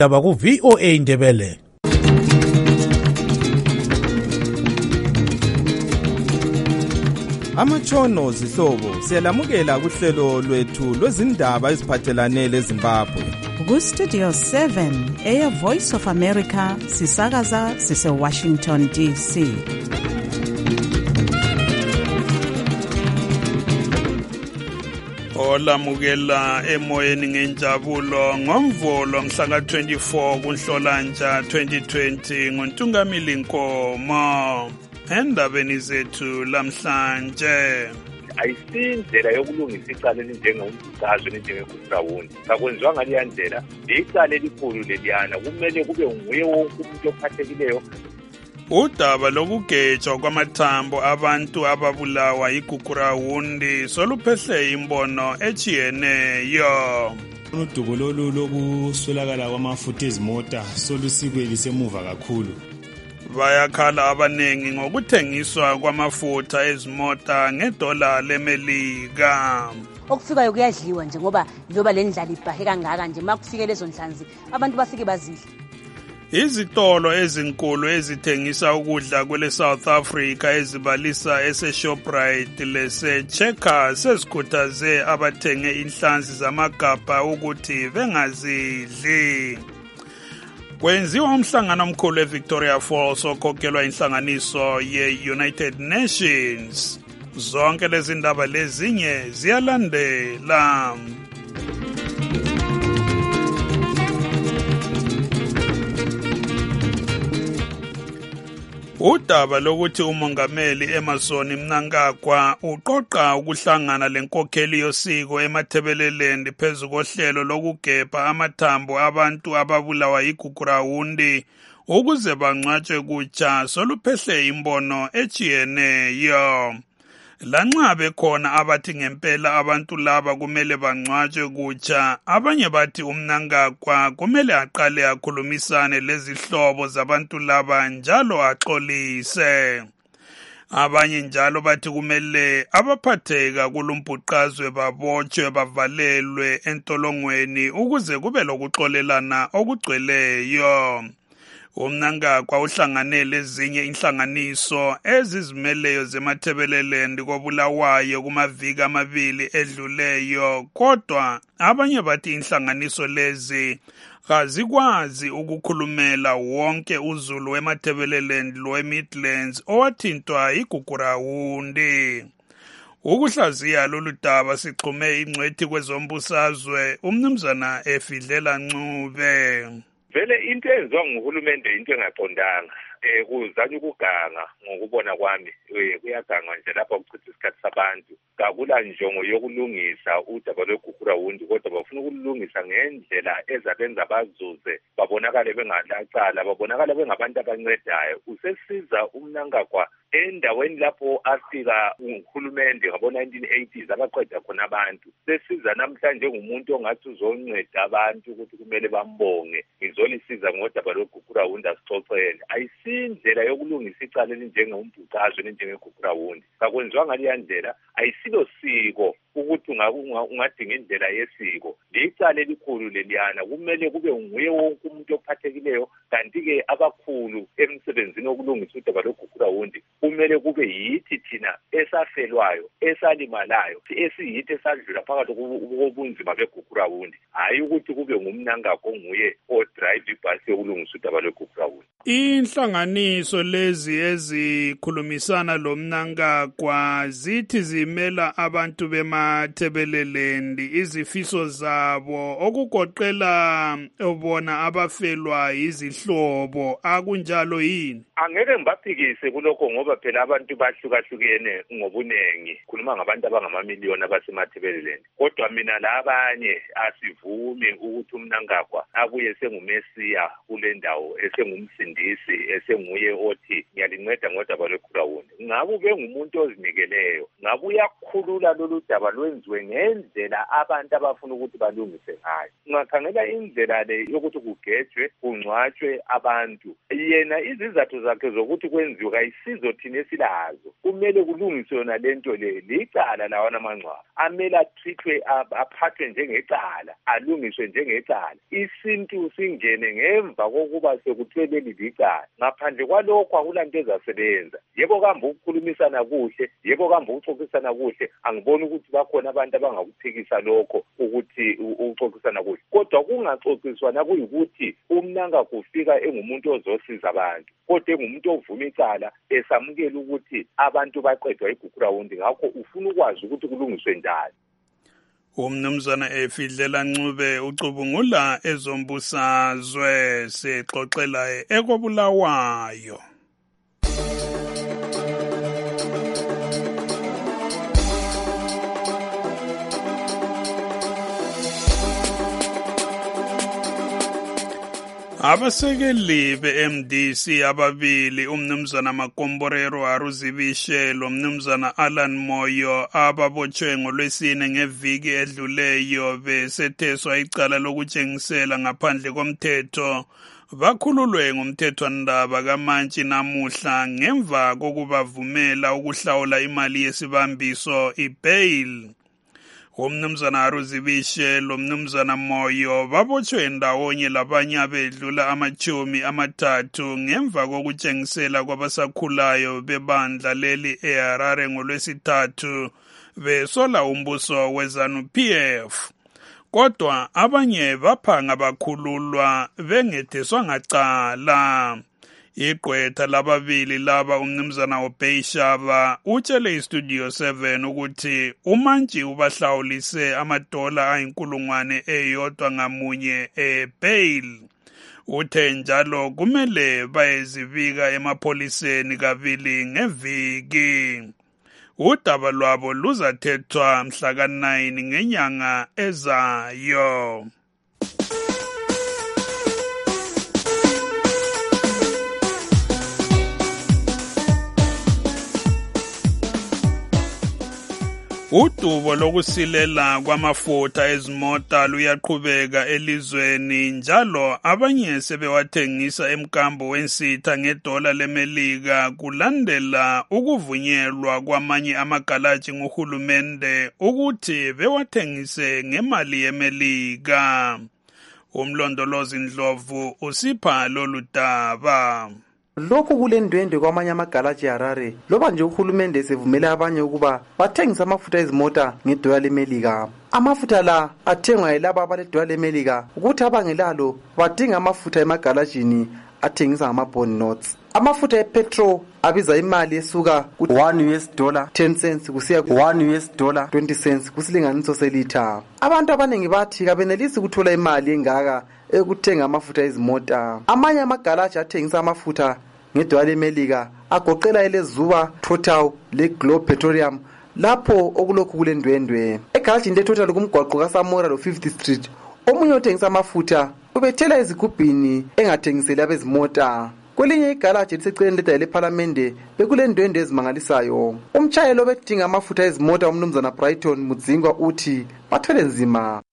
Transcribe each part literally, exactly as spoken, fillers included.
Daba ku V O A Ndebele. Amatshono zihlobo siyalamukela kuhlelo lwethu lwezindaba eziphathelane leZimbabwe. Ku Studio seven, Air Voice of America, sisakaza sise Washington D C. Olamukela emoyeni ngenjabulo ngomvulo mhla twenty-four kuNhlolanja twenty twenty nguNtungamili Nkomo. Endabeni zethu lamhlanje ayisindlela yokulungisa icala elinjengombukazwe njengekugrawundi kakwenziwa ngaleya ndlela icala elikhulu leliyana kumele kube nguye wonke umuntu ophathekileyo. Udaba lokugejwa kwamathambo abantu ababulawa igugrawundi soluphehle imbono echiyeneyo. Udubo lolu lokuswelakala kwamafutha ezimota solusikwe lisemuva kakhulu. Bayakhala abanengi ngokuthengiswa kwamafutha ezimota ngedola lemelika. Okufikayo kuyadliwa nje ngoba njoba le ndlala ibhahe kangaka nje makufike lezo nhlanzi abantu bafike bazidle. Izitolo ezinkulu ezithengisa ukudla kwele South Africa ezibalisa ese Shoprite lese Checkers sezikhuthaze abathenge inhlanzi zamagabha ukuthi bengazidli. Kwenziwa umhlangano omkhulu eVictoria Falls okhokhelwa inhlanganiso ye-United Nations. Zonke lezi ndaba lezinye ziyalandela. Udaba lokuthi umongameli Emmerson Mnangagwa uqoqa ukuhlangana lenkokheli yosiko eMathebeleland phezu kohlelo lokugebha amathambo abantu ababulawa igugrawundi ukuze bangcwatshwe kutsha soluphehle imbono echiyeneyo. Lanxa bekhona abathi ngempela abantu laba kumele bangcwatshwe kutsha, abanye bathi uMnangagwa kumele aqale akhulumisane lezihlobo zabantu laba njalo axolise. Abanye njalo bathi kumele abaphatheka kulumbhuqazwe babotshwe bavalelwe entolongweni ukuze kube lokuxolelana okugcweleyo. uMnangagwa uhlanganele ezinye inhlanganiso ezizimeleyo zeMathebeleland kobulawayo kumaviki amabili edluleyo, kodwa abanye bathi inhlanganiso lezi kazikwazi ukukhulumela wonke uZulu weMathebeleland loweMidlands owathintwa igugrawundi. Ukuhlaziya lolu daba sixhume ingcwethi kwezombusazwe uMnumzana Efidlela Ncube. Vele into enziwa nguhulumende into engaqondanga eh kuzanya ukuganga ngokubona kwami kuyaganga nje lapha kuchitha isikhathi sabantu kakula njongo yokulungisa udaba lwegugrawundi kodwa bafuna ukulungisa ngendlela ezabenza bazuze babonakale bengalacala babonakale bengabantu abancedayo. Usesiza uMnangagwa endaweni lapho afika uhulumende ngabo nineteen eighties abaqeda khona abantu sesiza namhlanje ngumuntu ongathi uzonceda abantu ukuthi kumele bambonge ngizolisiza ngodaba lwegugrawundi asixoxele. Ayisindlela yokulungisa icala elinjengombukazwe njengegugrawundi kakwenziwa ngaleya ndlela ayisilo siko ukuthi ungadinga indlela yesiko. Licala elikhulu leliyana kumele kube nguye wonke umuntu ophathekileyo, kanti-ke abakhulu emsebenzini wokulungisa udaba lwegugrawundi kumele kube yithi thina esafelwayo esalimalayo esiyithi esadlula phakathi kobunzima begugrawundi, hayi ukuthi kube nguMnangagwa onguye odrive ibhasi yokulungisa udaba lwegugrawundi. Inhlanganiso lezi ezikhulumisana loMnangagwa zithi zimela abantu beMathebeleland izifiso zabo okugoqela bona abafelwa izihlobo. Akunjalo yini? Angeke ngibaphikise kulokho ngoba phela abantu bahlukahlukene ngobunengi, khuluma ngabantu abangamamiliyoni abasemathebeleland, kodwa mina labanye asivumi ukuthi uMnangagwa abuye sengumesiya kule ndawo esengumsindisi esenguye othi ngiyalinceda ngodaba lweground. Ngabe ube ngumuntu ozinikeleyo, ngabe uyakhulula lolu daba lwenziwe ngendlela abantu abafuna ukuthi balungise ngayo. Ungakhangela indlela le yokuthi kugejwe kungcwatshwe abantu, yena izizathu zakhe zokuthi kwenziwe kayisizo thina esilazo. Kumele kulungiswe yona lento le, licala lawana amangcwaba amele athithwe aphathwe njengecala, alungiswe njengecala. Isintu singene ngemva kokuba sekuthwele licala. Ngaphandle kwalokho akulanto ezasebenza. Yebo kambe ukukhulumisana kuhle, yebo kambe ukuxoxisana kuhle, angiboni ukuthi bakhona abantu abangakuphikisa lokho ukuthi ukuxoxisana kuhle. Kodwa kungaxoxiswana kuyikuthi umnanga kufika engumuntu ozosiza abantu, kodwa engumuntu ovuma icala esamukela ukuthi abantu baqedwa iground. Ngakho ufuna ukwazi ukuthi kulungiswe njani. Umnumzana Efidlela Ncube ucubungula ezombusazwe sexoxela ekobulawayo. Abasekeli be-M D C ababili umnumzana Makomborero Aruzibishe lo mnumzana Alan Moyo ababotshwe ngolwesine ngeviki edluleyo besetheswa icala lokutshengisela ngaphandle komthetho bakhululwe ngumthethwandaba kaMantshi namuhla ngemva kokubavumela ukuhlawula imali yesibambiso i-bail. Umnumzana Aruzibishe lo mnumzana Moyo babotshwe ndawonye labanye abedlula amachumi amathathu ngemva kokutshengisela kwabasakhulayo bebandla leli eHarare ngolwesithathu besola umbuso weZanu-P F. Kodwa abanye baphanga bakhululwa bengetheswanga cala. Igqwetha lababili laba umnumzana Obeishaba utshele iStudio seven ukuthi uMantshi ubahlawulise amadola ayinkulungwane eyodwa ngamunye e-bail. Uthe njalo kumele bayezibika emapholiseni kabili ngeviki. Udaba lwabo luzathethwa mhla ka nine ngenyanga ezayo. Udubo lokusilela kwamafutha ezimota luyaqhubeka elizweni njalo abanye sebewathengisa emkambo wensitha ngedola lemelika kulandela ukuvunyelwa kwamanye amagalaji nguhulumende ukuthi bewathengise ngemali yemelika. Umlondolozi Ndlovu usipha lolu daba. Lokhu kulendwendwe kwamanye amagalaji eHarare loba nje uhulumende esevumela abanye ukuba bathengisa amafutha ezimota ngedola lemelika. Amafutha la athengwa yilabo abaledola lemelika ukuthi abangelalo badinga amafutha emagalajini athengisa ngama-bond notes. Amafutha epetrol abiza imali esuka ku-one U S dollar ten cents kusiya ku-one U S dollar twenty cents kusilinganiso selitha. Abantu abaningi bathi kabenelisi ukuthola imali engaka ekuthenga amafutha ezimota. Amanye amagalaji athengisa amafutha ngedola lemelika agoqela eleZuba, Total leGlobe Petroleum lapho okulokhu kulendwendwe. Egalajini leTotal kumgwaqo kaSamora lo-fifth Street omunye othengisa amafutha ubethela ezigubhini engathengiseli abezimota. Kwelinye igalaji eliseceleni ledala lePhalamende bekulendwendwe ezimangalisayo. Umtshayeli obedinga amafutha ezimota umnumzana Brighton Mudzingwa uthi bathwele nzima.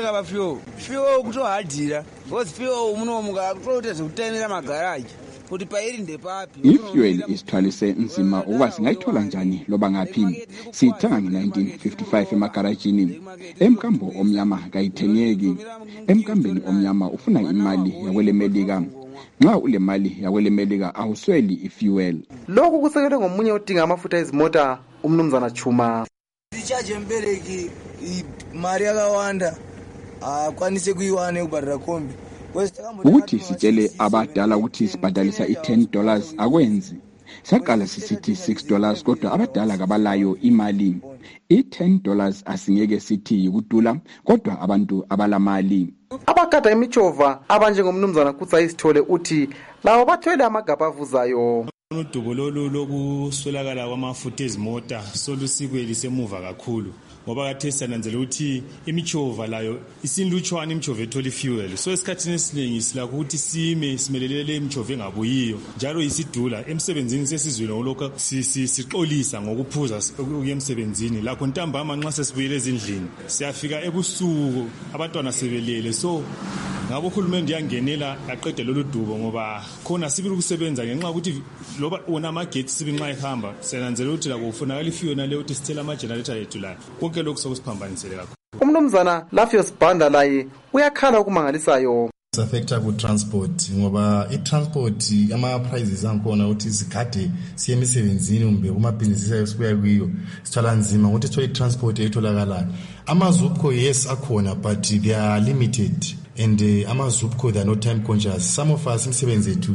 Ifuel isithwalise nzima ukuba singayithola njani loba ngaphi. Siyithenga nge-nineteen fifty-five emagarajini. Emkambo omnyama kayithengeki. Emkambeni omnyama ufuna imali yakwelemelika. Nxa ule mali yakwelemelika awusweli ifuel. Lokhu kusekelwe ngomunye odinga amafutha ezimota umnumzana Chuma. Sicharge mbereki imali yakawanda akwanise kuyiwana ekubhadala kombi. Ukuthi sitshele abadala ukuthi sibhadalisa i-ten dollars akwenzi. Saqala sisithi six dollars kodwa abadala kabalayo imali. I-ten dollars asingeke sithi yikudula kodwa abantu abalamali. Abagada imijova abanjengomnumzana Kutsa Isithole uthi lawo bathwele amagabha avuzayo. Udubo lolu lokuswelakala kwamafutha ezimota solusikweli semuva kakhulu ngoba kade siyananzela ukuthi imichova layo isinlutshwana imichova ethola ifuel. So esikhathini esiningi silakho ukuthi sime simelelele imichova engabuyiyo njalo isidula emsebenzini sesizwini olokho sixolisa ngokuphuza ukuya emsebenzini lakho ntambama nxa sesibuyele ezindlini siyafika ebusuku abantwana sebelele. So ngabo uhulumende yangenela yaqede lolu dubo ngoba khona sibili ukusebenza ngenxa ukuthi loba wona amagetsi sibi nxa ehamba siyananzela ukuthi la kufunakala ifuel le ukuthi sithela ama generator ethu la konke lokho sokusiphambanisele kakhulu. Umnumzana Lafios Banda laye uyakhala okumangalisayo. Affecta ku transport ngoba i transport ama prices ankhona ukuthi izikade siye emisebenzini umbe kuma business ayosibuya kuyo sithola nzima ukuthi sithole transport etholakala. Ama Zupco yes akhona but they are limited and uh, ama Zupco they are not time conscious. Some of us imsebenzi yethu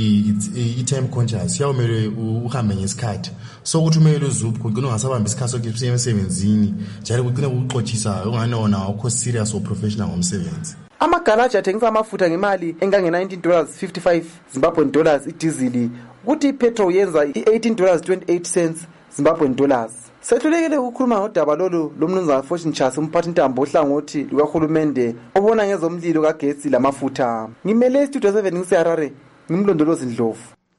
i time conscious yawumele uhambe ngesikhathi. So ukuthi umele uZupco kuno ngasabamba isikhathi sokuthi emsebenzini njalo kuqina ukuxoxisa unganona ukho serious or professional ngomsebenzi. Amagaraji athengisa amafutha ngemali engange nineteen dollars fifty-five Zimbabwean dollars idizili ukuthi ipetrol yenza i-eighteen dollars twenty-eight cents Zimbabwean dollars. Sethulekele ukukhuluma ngodaba lolu lomnumzana Fortune Chasi umphathi intambo ohlangothi lukahulumende obona ngezomlilo kagesi lamafutha. Ngimele Studio seven ngiseHarare ngimlondolozi Ndlovu.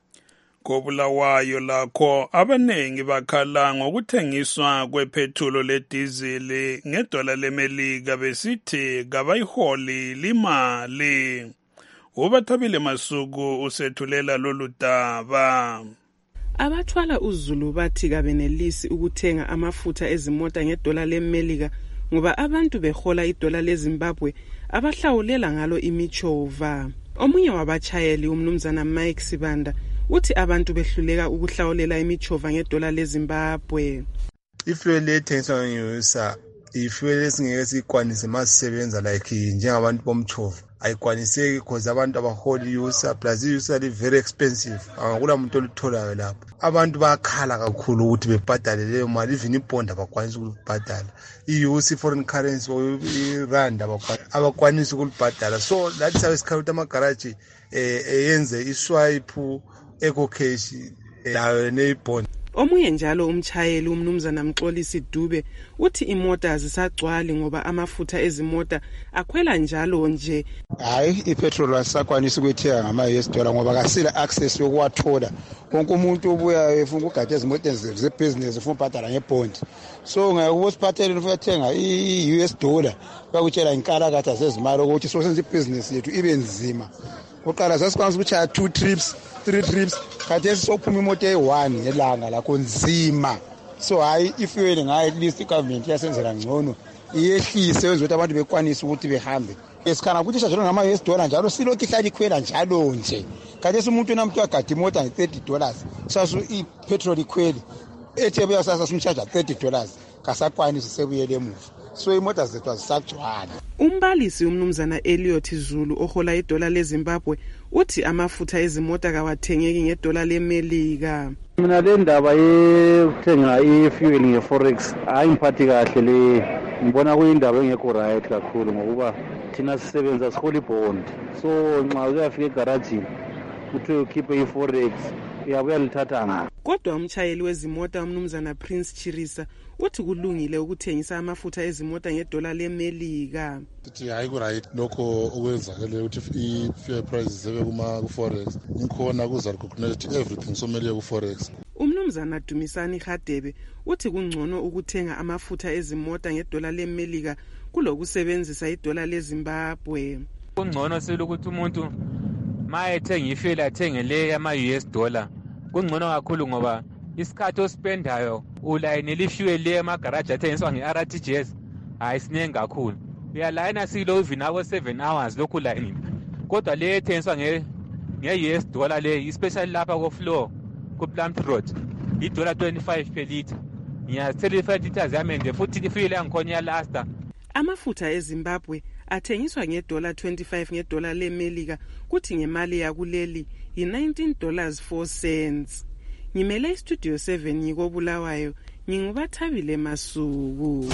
Kobulawayo lakho abanengi bakhala ngokuthengiswa kwephethulo ledizili ngedola lemelika besithi kabayiholi limali. Ubathabile Masuku usethulela lolu daba. Abathwala uZulu bathi kabenelisi ukuthenga amafutha ezimota ngedola lemelika ngoba abantu behola idola leZimbabwe abahlawulela ngalo imichova. Omunye wabachayeli umnumzana Mike Sibanda uthi abantu behluleka ukuhlawulela imichova ngedola leZimbabwe. Ifuel ethengiswa ngeyosa ifuel esingeke sikwanise masisebenza like njengabantu bomchova ayikwaniseki because abantu abahola iyusa plus iyusa li very expensive akula muntu olitholayo lapho. Abantu bayakhala kakhulu ukuthi bebhadale leyo mali even ibond abakwanisi ukubhadala. Iyusa foreign currency or irand abakwanisi ukubhadala. So that's how isikhathi amagaraji eyenze iswipe eco cash layo nebond. Omunye njalo umchayeli umnumzana Mxolisi Dube uthi imota azisagcwali ngoba amafutha ezimota akhwela njalo nje. Hayi ipetrol asakwanisa ukuthenga ngama U S dollar ngoba kasila access yokuwathola. Konke umuntu obuya efuna ukugada izimoto ze business ufuna ubhadala ngebond. So ngeke ubosiphathele ufuna ukuthenga i U S dollar bakutshela inkalakatha sezimali ukuthi so senze ibusiness yethu ibe nzima. Uqala sasikwazi ukuchaya two trips three trips kade sophuma imoto eyi-one ngelanga lakho nzima. So hayi ifuel ngayo at least igovernment yasenzela ngcono iyehlise wenza ukuthi abantu bekwanise ukuthi behambe. Esikhana ukuthi shajelo ngama U S dollar njalo silokhu ihlala ikhwela njalo nje. Kade umuntu namuntu agada imoto nge-thirty dollars sasu ipetrol ikhweli ethebe yasasa simcharge thirty dollars kasakwanisi sebuyele emuva. So imota zethu azisagcwala. Umbalisi umnumzana Elliot Zulu ohola idola leZimbabwe uthi amafutha ezimota kawathengeki ngedola lemelika. Mina le ndaba yokuthenga i-fuel nge-forex ayingiphathi kahle le. Ngibona kuyindaba engekho right kakhulu ngokuba thina sisebenza sihola ibond. So nxa uyafika egarajini uthi ukhiphe i-forex uyabuya lithatha ngaphi. Kodwa umchayeli wezimota umnumzana Prince Chirisa uthi kulungile ukuthengisa amafutha ezimota ngedola lemelika. Sithi hayi ku right lokho okwenzakele ukuthi i-fuel prices zebe kuma ku forex ngikhona kuzali kuconnect everything somele ku forex. Umnumzana Dumisani Hadebe uthi kungcono ukuthenga amafutha ezimota ngedola lemelika kulokusebenzisa idola leZimbabwe. Kungcono silo ukuthi umuntu mayethenga ifuel athenge le yama U S dollar kungcono kakhulu ngoba isikhathi ospendayo ulayinela ifuel le emagaraji athengiswa nge-R T G S hayi sinengi kakhulu. Uyalayina silo even abo seven hours lokhu layinini. Kodwa le ethengiswa nge-U S dollar le especially lapha ko-floor ku-Plum Road i-dollar twenty-five per litre. Ngiyazithela i-five litres yamende futhi ifuel yangikhona iyalasta. Amafutha eZimbabwe athengiswa ngedola twenty-five ngedola lemelika kuthi ngemali yakuleli yi-nineteen dollars four cents. Ngimele iStudio seven ngikobulawayo ngingubathabile Masuku.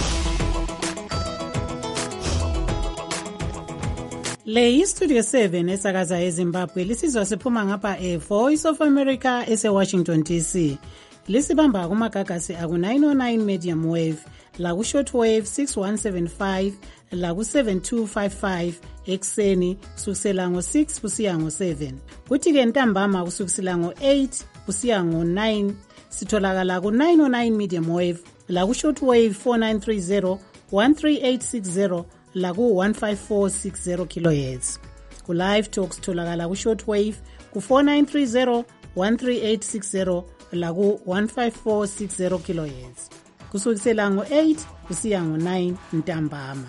Le iStudio seven esakaza eZimbabwe lisizwa siphuma ngapha eVoice of America ese Washington D C. lisibamba kumagagasi aku nine oh nine medium wave, la ku shortwave six one seven five, la ku seven two five five ekseni kusukela ngo six kusiya ngo seven. Kuthi ke ntambama kusukela ngo eight kusiya ngo nine sitholakala ku nine oh nine medium wave, la ku shortwave four nine three zero, one three eight six zero, la ku one five four six zero kilohertz. Ku live talks tholakala ku shortwave ku four nine three zero, one three eight six zero, la ku one five four six zero kilohertz. Kusukela ngo eight kusiya ngo nine ntambama.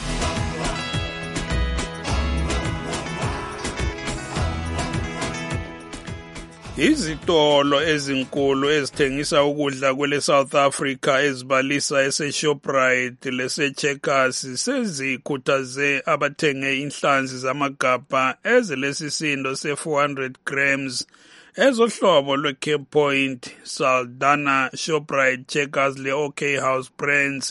Izitolo ezinkulu ezithengisa ukudla kwele South Africa ezibalisa ese Shoprite lese Checkers sezikhuthaze abathenge inhlanzi zamagabha ezilesisindo se four hundred grams ezohlobo lwe Cape Point, Saldanha, Shoprite, Checkers le OK House Brands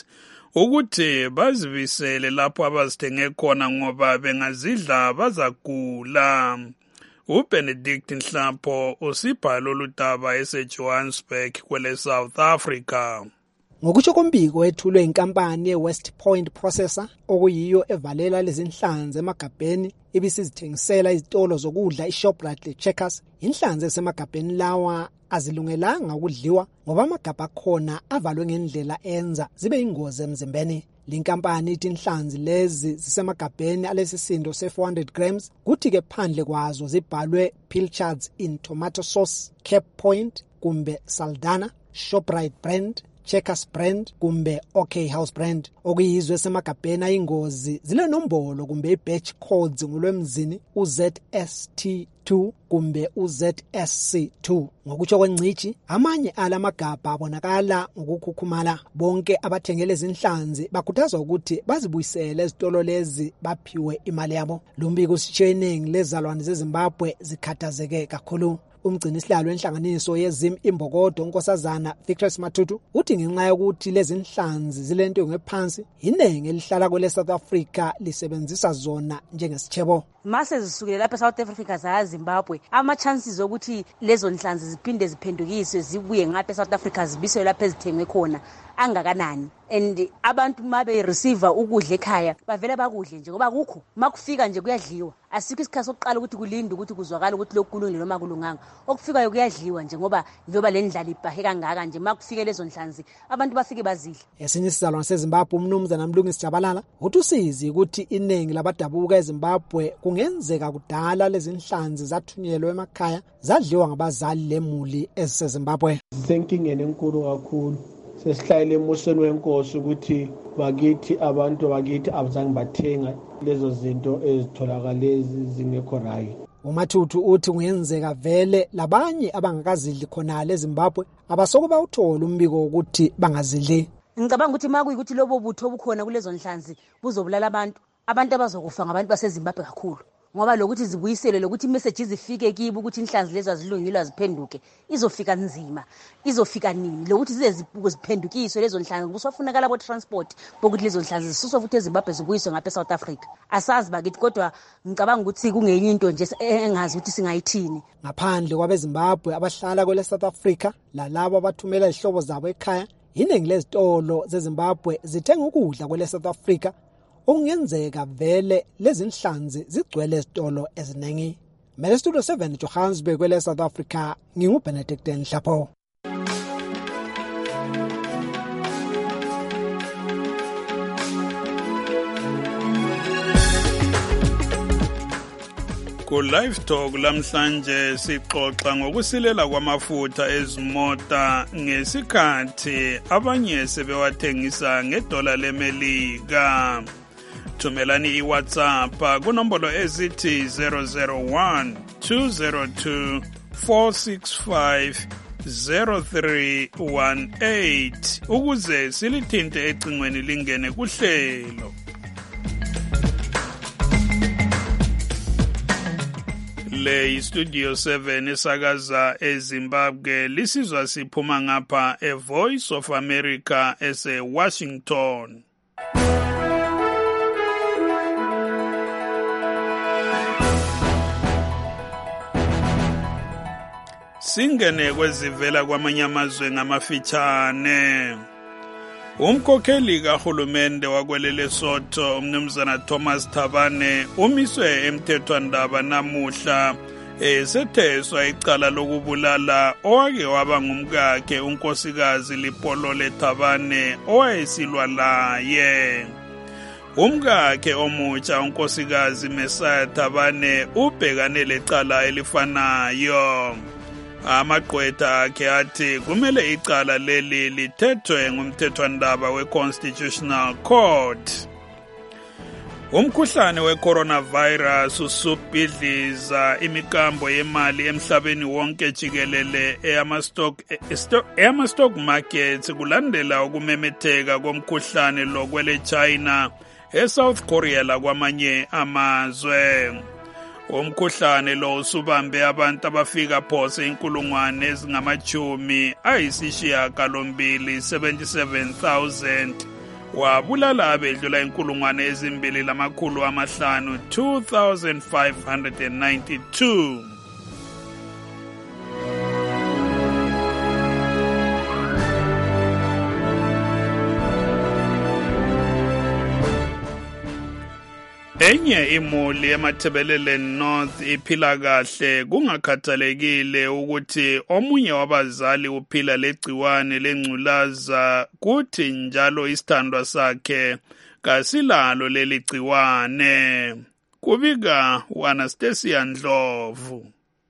ukuthi bazibisele lapho abazithenge khona ngoba bengazidla bazagula. uBenedict Nhlampo usibhalo lutaba eseJohannesburg kwele South Africa. Ngokusho kombiko wethulwe inkampani yeWest Point Processor okuyiyo evalela lezinhlanzi emagabheni ibisizithengisela izitolo zokudla iShoprite leCheckers, inhlanzi esemagabheni lawa azilungelanga ukudliwa ngoba amagabha akhona avalwe ngendlela enza zibe ingozi emzimbeni. Linkampani ithi inhlanzi lezi zisemagabheni alesisindo se four hundred grams kuthi ke phandle kwazo zibhalwe pilchards in tomato sauce, Cape Point kumbe Saldanha, Shoprite brand, Checkers brand kumbe OK House brand. Okuyizwe esemagabheni ayingozi zile nombolo kumbe i-batch codes ngolwemzini u Z S T two kumbe u Z S C two. Ngokutsho kwencici amanye ala magabha abonakala ngokukhukhumala. Bonke abathengele izinhlanzi bakhuthazwa ukuthi bazibuyisele ezitolo lezi baphiwe imali yabo. Lumbiko usitsheningi lezalwane zeZimbabwe zikhathazeke kakhulu. Umgcini sihlalo wenhlanganiso yezim imbokodo unkosazana Victor Matutu uthi ngenxa yokuthi lezi inhlanzi zilento ngephansi inenge elihlala kwele South Africa lisebenzisa zona njengesitshebo. Mase zisukile lapha eSouth Africa za Zimbabwe, ama chances ukuthi lezo nhlanzi ziphinde ziphendukiswe zibuye ngapha eSouth Africa zibiswe lapha ezithengwe khona angakanani. And abantu mabe receiver ukudla ekhaya bavela bakudle nje ngoba kukho makufika nje kuyadliwa. Asikho isikhathi sokuqala ukuthi kulinde ukuthi kuzwakala ukuthi lokulungile noma kulunganga. Okufikayo kuyadliwa nje ngoba njoba le ndlala ibhahe kangaka nje makufike lezo nhlanzi abantu bafike bazidle. Esinye isizalwane seZimbabwe umnumzana Mlungisi Jabalala uthi usizi ukuthi iningi labadabuka eZimbabwe kungenzeka kudala lezi inhlanzi zathunyelwe emakhaya zadliwa ngabazali lemuli eziseZimbabwe. Thinking enkulu kakhulu sesihlayele emusweni wenkosi ukuthi bakithi abantu bakithi abazange bathenga lezo zinto ezitholakala zingekho right. Umathutu uthi kungenzeka vele labanye abangakazidli khona leZimbabwe abasoko bawuthola umbiko ukuthi bangazidli. Ngicabanga ukuthi maku ukuthi lobo butho obukhona kulezo nhlanzi buzobulala abantu abantu abazokufa ngabantu baseZimbabwe kakhulu ngoba lokuthi zibuyisele lokuthi message izifike kibo ukuthi inhlanzi lezo azilungile aziphenduke izofika nzima izofika nini lokuthi zize ziphendukiswe lezo nhlanzi kusofunakala abo transport bokuthi lezo nhlanzi zisuswa futhi eZimbabwe zibuyiswe ngapha eSouth Africa. Asazi bakithi kodwa ngicabanga ukuthi kungenye into nje engazi ukuthi singayithini. Ngaphandle kwabeZimbabwe abahlala kwele South Africa lalabo abathumela izihlobo zabo ekhaya, iningi lezitolo zeZimbabwe zithenga ukudla kwele South Africa okungenzeka vele lezi inhlanzi zigcwele ezitolo eziningi. Mele Studio seven Johannesburg kwele South Africa nginguBenedict Nhlampo. Ku live talk lamhlanje sixoxa ngokusilela kwamafutha ezimota ngesikhathi abanye sebewathengisa ngedola lemelika. Thumelani iWhatsApp kunombolo ezithi zero zero one two zero two four six five zero three one eight ukuze silithinte ecingweni lingene kuhlelo. Le Studio seven esakaza eZimbabwe lisizwa siphuma ngapha e Voice of America ese Washington. Asingene kwezivela kwamanye amazwe ngamafitshane. Umkhokheli kahulumende wakwelele Sotho umnumzana Thomas Thabane umiswe emthethwandaba namuhla esetheswa icala lokubulala owake waba ngumkakhe unkosikazi Lipolole Thabane owayesilwa laye. Umkakhe omutsha unkosikazi Mesaya Thabane ubhekane lecala elifanayo. Amaqwetha akhe athi kumele icala leli lithethwe ngumthethwandaba we-Constitutional Court. Umkhuhlane we-coronavirus usubhidliza imikambo yemali emhlabeni wonke jikelele eyama-stock eyama-stock markets kulandela ukumemetheka komkhuhlane lo kwele China eSouth Korea lakwamanye amazwe. Umkhuhlane lo usubambe abantu abafika phose inkulungwane ezingamachumi ayisishiyagalombili seventy-seven thousand wabulala abedlula inkulungwane ezimbili lamakhulu amahlanu two thousand five hundred ninety-two. Enye imuli emathebelele North iphila kahle kungakhathalekile ukuthi omunye wabazali uphila legciwane lengculaza kuthi njalo isithandwa sakhe kasilalo leli gciwane. Kubika Anastasia Ndlovu.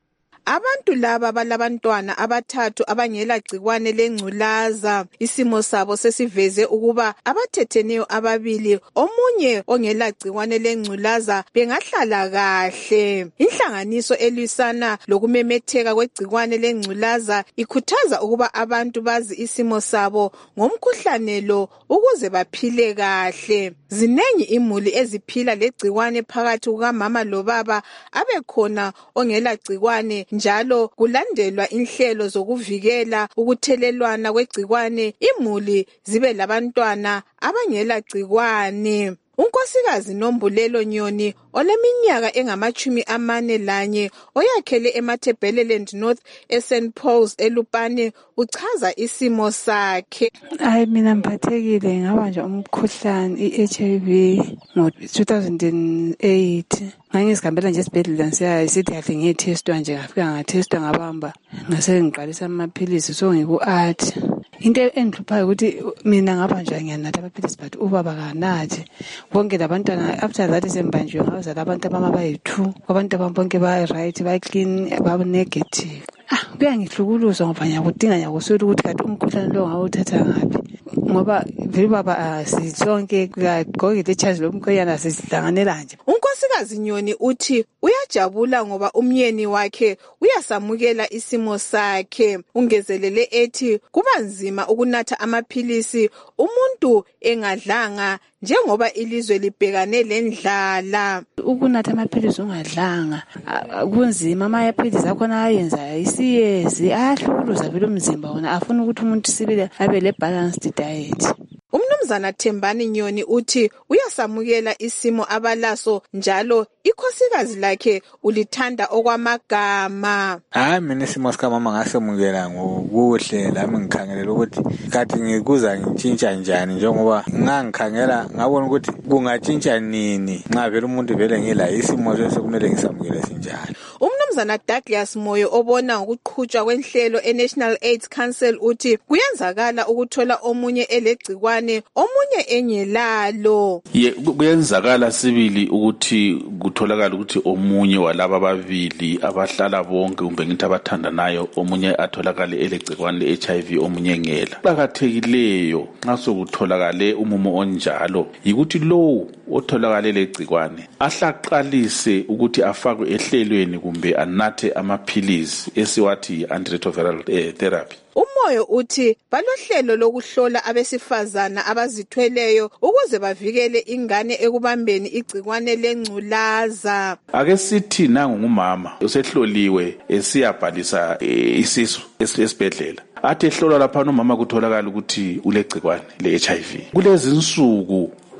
Abantu laba balabantwana abathathu abangela gciwane lengculaza. Isimo sabo sesiveze ukuba abathetheneyo ababili omunye ongela gciwane lengculaza bengahlala kahle. Inhlanganiso elwisana lokumemetheka kwegciwane lengculaza ikhuthaza ukuba abantu bazi isimo sabo ngomkhuhlane lo ukuze baphile kahle. Zinengi imuli eziphila legciwane phakathi kukamama lobaba abekhona ongela gciwane, njalo kulandelwa inhlelo zokuvikela ukuthelelwana kwegciwane imuli zibe labantwana abangela gciwane. Unkosikazi Nombulelo Nyoni oleminyaka engamachumi amane lanye oyakhele eMathebeleland North eSaint Paul's eLupane uchaza isimo sakhe. Hayi mina ngiphathekile ngaba nje umkhuhlane i-H I V ngo two thousand eight. Ngangizihambela nje esibhedlela siya sithi kahle ngiyethestwa nje ngafika ngathestwa ngabamba ngase ngiqalisa amaphilisi so ngiku-art. Into engihluphayo ukuthi mina ngapha nje ngiyanatha amaphilisi but ubaba kanathi. Bonke labantwana after that sembanjwe ngabazala abantu abama bayi-two. Abantu bonke ba-right ba-clean ba-negative. Ah kuyangihlukuluza ngoba ngiyakudinga ngiyakuswela ukuthi kanti umkhuhlane lo ngawuthatha ngaphi ngoba vele baba sisonke kugqoke lechazi lomkhonyana sisihlanganela nje. Unkosikazi Nyoni uthi uyajabula ngoba umyeni wakhe uyasamukela isimo sakhe. Ungezelele ethi kuba nzima ukunatha amaphilisi umuntu engadlanga njengoba ilizwe libhekane lendlala. Ukunatha amaphilisi ungadlanga kunzima, amaphilisi akhona ayenza isiyezi ahlukuluza vele umzimba wona afuna ukuthi umuntu sibile abe le balanced diet. Umnumzana Thembani Nyoni uthi uyasamukela isimo abalaso njalo ikhosikazi lakhe ulithanda okwamagama. Hayi mina isimo sikamama ngasemukela ngokuhle lami ngikhangelela ukuthi kathi ngikuza ngitshintsha njani njengoba ngangikhangela ngabona ukuthi kungatshintsha nini nxa vele umuntu vele ngila isimo sekumele ngisamukele sinjalo. Umnumzana Douglas Moyo obona ngokuqhutshwa kwenhlelo eNational AIDS Council uthi kuyenzakala ukuthola omunye elegcikwane omunye engelalo. Ye kuyenzakala sibili ukuthi kutholakala ukuthi omunye walaba ababili abahlala bonke kumbe ngithi abathandanayo omunye atholakale elegcikwane le-H I V omunye ngela. Qakathekileyo nxa sokutholakale umumo onjalo yikuthi lo otholakale legcikwane ahlaqalise ukuthi afakwe ehlelweni kumbe anathe amaphilisi esiwathi antiretroviral therapy. Umoyo uthi balohlelo lokuhlola abesifazana abazithweleyo ukuze bavikele ingane ekubambeni igcikwane lengculaza. Ake sithi nangu ngumama usehloliwe esiyabhalisa isisu esibhedlela. Athi ehlolwa lapha umama kutholakala ukuthi ulegcikwane le-H I V. Kulezi insuku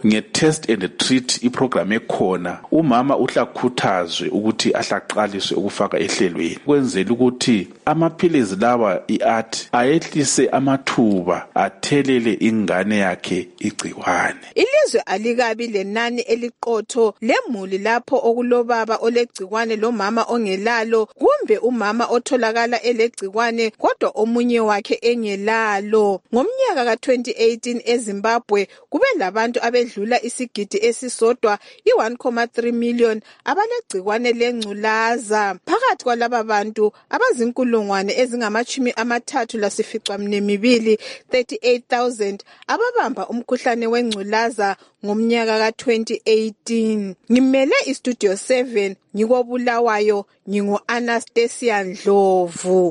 nge-test and treat iprogram ekhona umama uhlakhuthazwe ukuthi ahlaqaliswe ukufaka ehlelweni kwenzela ukuthi amaphilizi lawa i-art ayehlise amathuba athelele ingane yakhe igciwane. Ilizwe alikabi lenani eliqotho lemuli lapho okulobaba olegciwane lomama ongelalo kumbe umama otholakala elegciwane kodwa omunye wakhe engelalo. Ngomnyaka ka twenty eighteen eZimbabwe kube labantu abedlula isigidi esisodwa i one point three million abalegciwane lengculaza. Phakathi kwalaba bantu abazinkulungwane ezingamachumi amathathu lasificaminwembili thirty-eight thousand ababamba umkhuhlane wengculaza ngomnyaka ka twenty eighteen. Ngimele istudio seven ngikobulawayo ngingu Anastasia Ndlovu.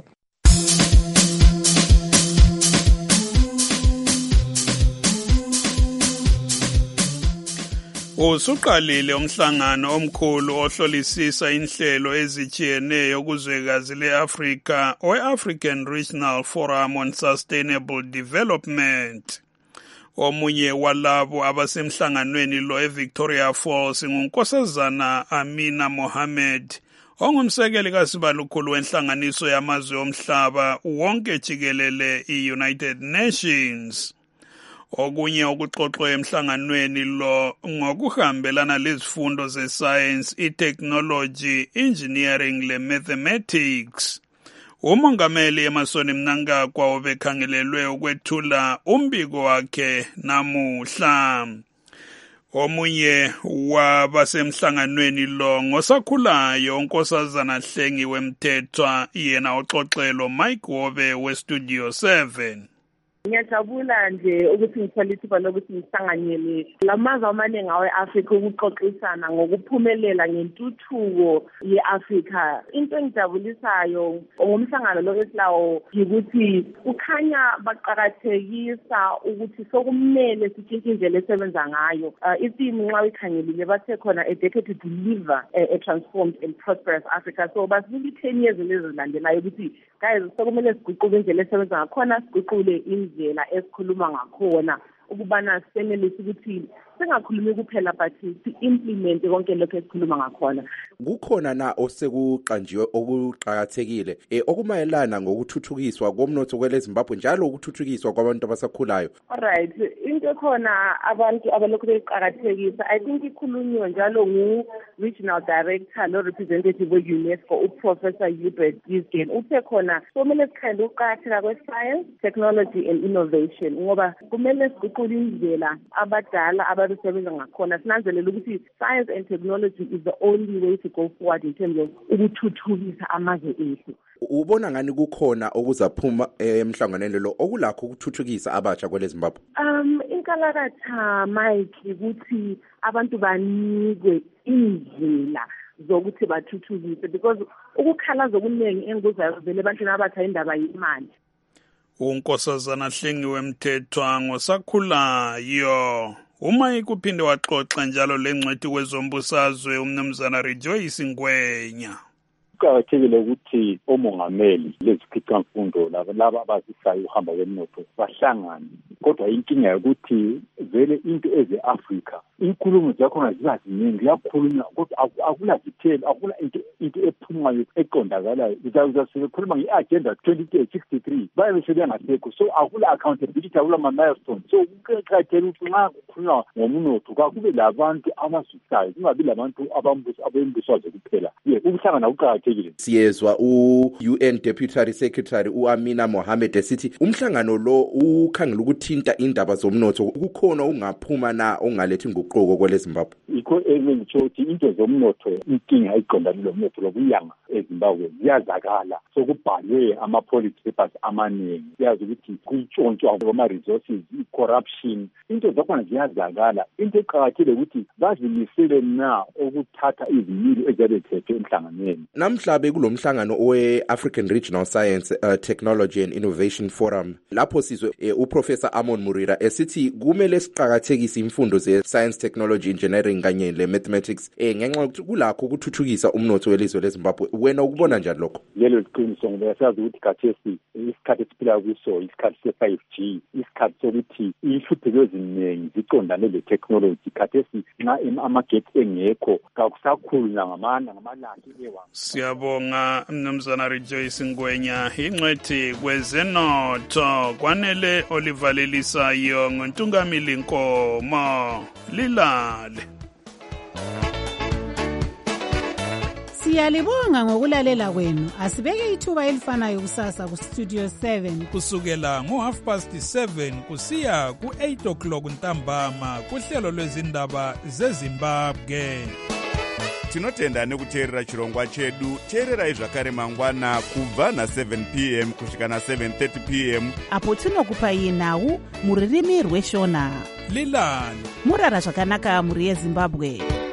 Usuqalile umhlangano omkhulu ohlolisisa inhlelo ezijiyeneyo kuzwekazi le-Afrika we-African Regional Forum on Sustainable Development. Omunye walabo abasemhlanganweni lo eVictoria Falls ngunkosazana Amina Mohammed ongumsekeli kasibalukhulu wenhlanganiso yamazwe omhlaba wonke jikelele i-United Nations. Okunye okuxoxwe emhlanganweni lo ngokuhambelana lezifundo ze-science, i-technology, engineering le-mathematics. Umongameli Emmerson Mnangagwa ubekhangelelwe ukwethula umbiko wakhe namuhla. Omunye wabasemhlanganweni lo ngosakhulayo unkosazana Hlengiwe Mthethwa yena oxoxelo Mike Wobe weStudio seven. Ngiyajabula nje ukuthi ngithole ithuba lokuthi ngihlanganyele lamazwe amaningi awe-Afrika ukuxoxisana ngokuphumelela ngentuthuko ye-Afrika. Into engijabulisayo ngomhlangano lo esilawo ukuthi ukhanya baqakathekisa ukuthi sokumele sitshintshe indlela esebenza ngayo. Isimu nxa uyikhangelile bathe khona a decade to deliver a transformed and prosperous Africa. So basibili ten years lezilandelayo ukuthi guys sokumele siguqule indlela esebenza ngakhona siguqule indlela esikhuluma ngakhona ukubana senelise ukuthi singakhulumi kuphela but si-implement konke lokho esikhuluma ngakhona. Kukhona na osekuqanjiwe okuqhakathekile eh okumayelana ngokuthuthukiswa komnotho kweleZimbabwe njalo ukuthuthukiswa kwabantu abasakhulayo? Alright, into khona abantu abalokhu beqhakathekisa I think ikhulunywe njalo ngu regional director lo representative we-UNESCO uProfessor Hubert Gisgen uthe khona kumele sikhande ukuqakatheka kwe-science, technology and innovation ngoba kumele siguqule indlela abadala abasebenza ngakhona sinanzelela ukuthi science and technology is the only way to go forward in terms of ukuthuthukisa amazwe ethu. Ubona ngani kukhona okuzaphuma emhlanganweni lo okulakho ukuthuthukisa abatsha kweleZimbabwe? Um inkalakatha Mike ukuthi abantu banikwe indlela zokuthi bathuthukise because ukukhalaza okuningi enguzayo vele abantu abatsha indaba yimali. Unkosazana Hlengiwe Mthethwa ngosakhulayo. Uma ikuphinde waxoxa njalo lengcwethi kwezombusazwe umnumzana Rejoice Ngwenya. Kuqakathekile ukuthi omongameli lezikhicamfundo laba abazisayo uhamba kwemnotho bahlangane kodwa inkinga ukuthi vele into eze-Afrika inkulumo zakhona ziba ziningi ziyakhulunywa kodwa akula detail akula into into ephumayo eqondakalayo uzasikhuluma nge-agenda twenty sixty-three baye sebengasekho so akula accountability akula ma-milestone so kuqakathekile ukuthi nxa kukhulunywa ngomnotho kakube labantu abasusayo kungabi labantu abembusazwe kuphela ukuhlangana kuqakathekile. Siyezwa u-U N Deputy Secretary u-Amina Mohammed esithi umhlangano lo ukhangela ukuthinta indaba zomnotho kukhona ungaphuma na ongalethi inguquko kweleZimbabwe. Ikho engitsho ukuthi into zomnotho inkinga iqondane lomnotho lokuyanga eZimbabwe ziyazakala sokubhalwe ama-policy papers amaningi siyazi ukuthi kuyitshontshwa kwama-resources i-corruption into zakhona ziyazakala into eqakathekile ukuthi bazimisele na ukuthatha izimilo eziyabe zithethwe emhlanganweni. namhla bekulomhlangano we-African Regional Science uh, Technology and Innovation Forum lapho sizwe uh, uprofessor Amon Murira esithi kumele siqhakathekise imfundo ze-science, technology, engineering kanye le-mathematics eh, ngenxa yokuthi kulakho ukuthuthukisa umnotho welizwe leZimbabwe. Wena ukubona njani lokho? Lelo liqiniso ngoba yasazi ukuthi khathesi isikhathi esiphila kuso isikhathi se-five G, isikhathi sokuthi inhlupheko eziningi ziqondane le-technology. Khathesi nxa amageti engekho kakusakhulu nangamana ngamalanga ewa. Siyabonga Mnumzana Rejoice Ngwenya. Ingcwethi kwezenotho kwanele olivalelisayo ngontungamili nkomo lilale. Siyalibonga ngokulalela kwenu. Asibeke ithuba elifanayo kusasa ku Studio seven kusukela ngo half past seven kusiya ku eight o'clock ntambama kuhlelo lwezindaba zeZimbabwe. Tinotenda nekuteerera chirongwa chedu. Teererai zvakare mangwana kubva na seven p m kusvika na seven thirty p m apo tinokupai nhau muririmi rweshona. Lilani murara zvakanaka muri yeZimbabwe.